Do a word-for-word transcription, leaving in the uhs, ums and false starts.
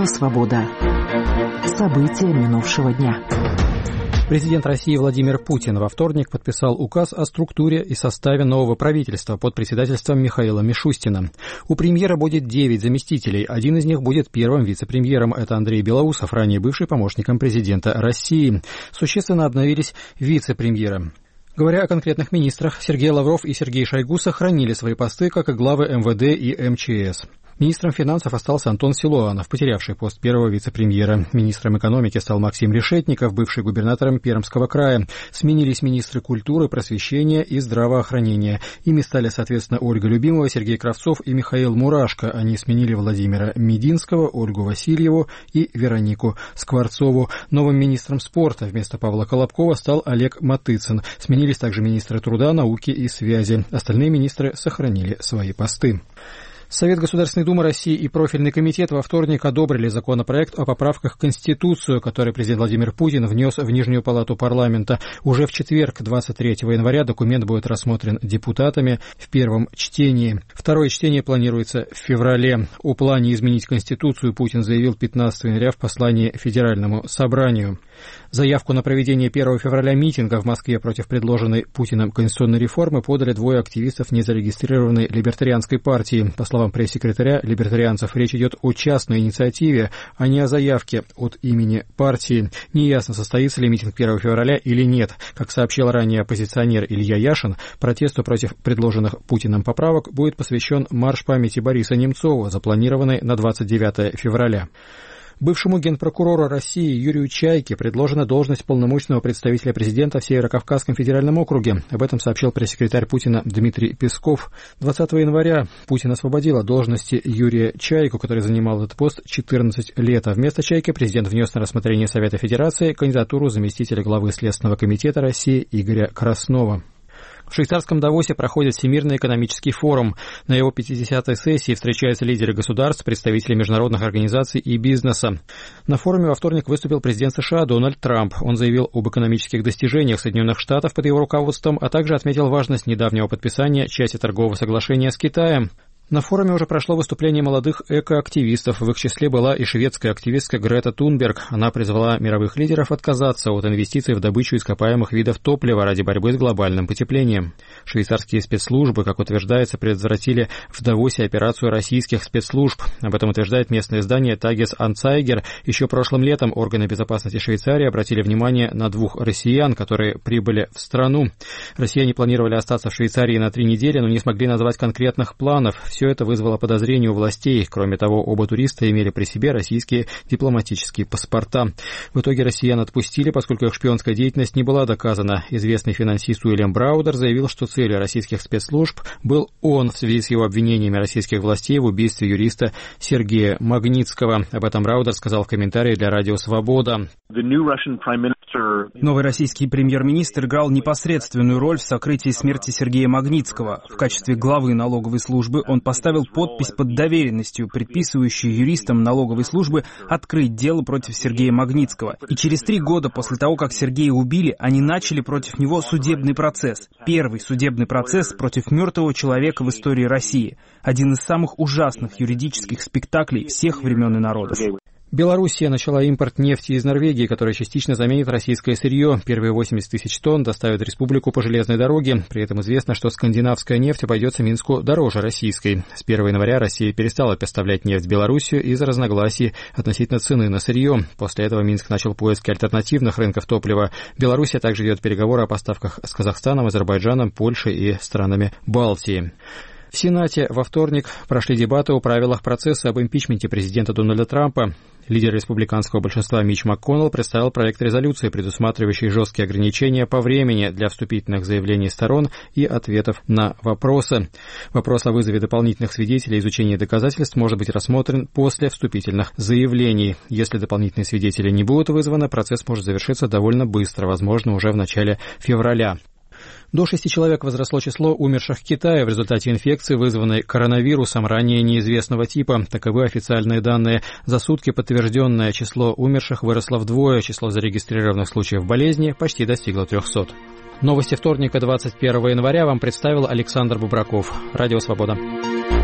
Радио «Свобода». События минувшего дня. Президент России Владимир Путин во вторник подписал указ о структуре и составе нового правительства под председательством Михаила Мишустина. У премьера будет девять заместителей. Один из них будет первым вице-премьером. Это Андрей Белоусов, ранее бывший помощником президента России. Существенно обновились вице-премьеры. Говоря о конкретных министрах, Сергей Лавров и Сергей Шойгу сохранили свои посты, как и главы эм вэ дэ и эм че эс. Министром финансов остался Антон Силуанов, потерявший пост первого вице-премьера. Министром экономики стал Максим Решетников, бывший губернатором Пермского края. Сменились министры культуры, просвещения и здравоохранения. Ими стали, соответственно, Ольга Любимова, Сергей Кравцов и Михаил Мурашко. Они сменили Владимира Мединского, Ольгу Васильеву и Веронику Скворцову. Новым министром спорта вместо Павла Колобкова стал Олег Матыцын. Сменились также министры труда, науки и связи. Остальные министры сохранили свои посты. Совет Государственной Думы России и профильный комитет во вторник одобрили законопроект о поправках в Конституцию, который президент Владимир Путин внес в Нижнюю палату парламента. Уже в четверг, двадцать третьего января, документ будет рассмотрен депутатами в первом чтении. Второе чтение планируется в феврале. О плане изменить Конституцию Путин заявил пятнадцатого января в послании Федеральному собранию. Заявку на проведение первого февраля митинга в Москве против предложенной Путиным конституционной реформы подали двое активистов незарегистрированной либертарианской партии. По словам пресс-секретаря либертарианцев, речь идет о частной инициативе, а не о заявке от имени партии. Неясно, состоится ли митинг первого февраля или нет. Как сообщил ранее оппозиционер Илья Яшин, протесту против предложенных Путиным поправок будет посвящен марш памяти Бориса Немцова, запланированный на двадцать девятого февраля. Бывшему генпрокурору России Юрию Чайке предложена должность полномочного представителя президента в Северо-Кавказском федеральном округе. Об этом сообщил пресс-секретарь Путина Дмитрий Песков. двадцатого января Путин освободил от должности Юрия Чайку, который занимал этот пост четырнадцать лет. А вместо Чайки президент внес на рассмотрение Совета Федерации кандидатуру заместителя главы Следственного комитета России Игоря Краснова. В швейцарском Давосе проходит Всемирный экономический форум. На его пятидесятой сессии встречаются лидеры государств, представители международных организаций и бизнеса. На форуме во вторник выступил президент США Дональд Трамп. Он заявил об экономических достижениях Соединенных Штатов под его руководством, а также отметил важность недавнего подписания части торгового соглашения с Китаем. На форуме уже прошло выступление молодых экоактивистов. В их числе была и шведская активистка Грета Тунберг. Она призвала мировых лидеров отказаться от инвестиций в добычу ископаемых видов топлива ради борьбы с глобальным потеплением. Швейцарские спецслужбы, как утверждается, предотвратили в Давосе операцию российских спецслужб. Об этом утверждает местное издание Tages Anzeiger. Еще прошлым летом органы безопасности Швейцарии обратили внимание на двух россиян, которые прибыли в страну. Россияне планировали остаться в Швейцарии на три недели, но не смогли назвать конкретных планов. Все это вызвало подозрение у властей. Кроме того, оба туриста имели при себе российские дипломатические паспорта. В итоге россиян отпустили, поскольку их шпионская деятельность не была доказана. Известный финансист Уильям Браудер заявил, что целью российских спецслужб был он в связи с его обвинениями российских властей в убийстве юриста Сергея Магнитского. Об этом Браудер сказал в комментарии для Радио «Свобода». Новый российский премьер-министр играл непосредственную роль в сокрытии смерти Сергея Магнитского. В качестве главы налоговой службы он поставил подпись под доверенностью, предписывающей юристам налоговой службы открыть дело против Сергея Магнитского. И через три года после того, как Сергея убили, они начали против него судебный процесс. Первый судебный процесс против мертвого человека в истории России. Один из самых ужасных юридических спектаклей всех времен и народов. Белоруссия начала импорт нефти из Норвегии, которая частично заменит российское сырье. Первые восемьдесят тысяч тонн доставят республику по железной дороге. При этом известно, что скандинавская нефть обойдется Минску дороже российской. С первого января Россия перестала поставлять нефть в Белоруссию из-за разногласий относительно цены на сырье. После этого Минск начал поиски альтернативных рынков топлива. Белоруссия также ведет переговоры о поставках с Казахстаном, Азербайджаном, Польшей и странами Балтии. В Сенате во вторник прошли дебаты о правилах процесса об импичменте президента Дональда Трампа. Лидер республиканского большинства Митч МакКоннелл представил проект резолюции, предусматривающий жесткие ограничения по времени для вступительных заявлений сторон и ответов на вопросы. Вопрос о вызове дополнительных свидетелей и изучении доказательств может быть рассмотрен после вступительных заявлений. Если дополнительные свидетели не будут вызваны, процесс может завершиться довольно быстро, возможно, уже в начале февраля. До шести человек возросло число умерших в Китае в результате инфекции, вызванной коронавирусом ранее неизвестного типа. Таковы официальные данные. За сутки подтвержденное число умерших выросло вдвое. Число зарегистрированных случаев болезни почти достигло трехсот. Новости вторника, двадцать первого января, вам представил Александр Бубраков. Радио «Свобода».